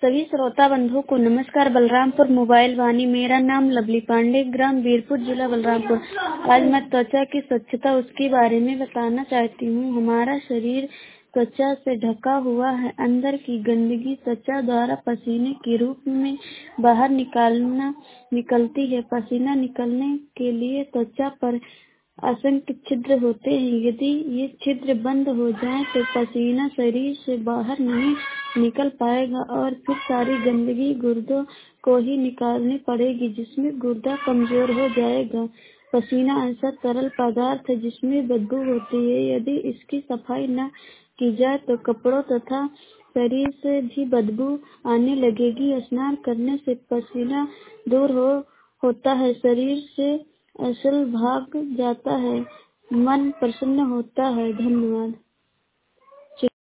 सभी श्रोता बंधुओं को नमस्कार। बलरामपुर मोबाइल वाणी। मेरा नाम लवली पांडे, ग्राम वीरपुर, जिला बलरामपुर। आज मैं त्वचा की स्वच्छता उसके बारे में बताना चाहती हूँ। हमारा शरीर त्वचा से ढका हुआ है। अंदर की गंदगी त्वचा द्वारा पसीने के रूप में बाहर निकलती है। पसीना निकलने के लिए त्वचा पर असंख्य छिद्र होते हैं। यदि ये छिद्र बंद हो जाएं तो पसीना शरीर से बाहर नहीं निकल पाएगा और फिर सारी गंदगी गुर्दों को ही निकालनी पड़ेगी, जिसमें गुर्दा कमजोर हो जाएगा। पसीना ऐसा तरल पदार्थ है जिसमें बदबू होती है। यदि इसकी सफाई न की जाए तो कपड़ों तथा शरीर से भी बदबू आने लगेगी। स्नान करने से पसीना दूर होता है, शरीर से असल भाग जाता है, मन प्रसन्न होता है। धन्यवाद।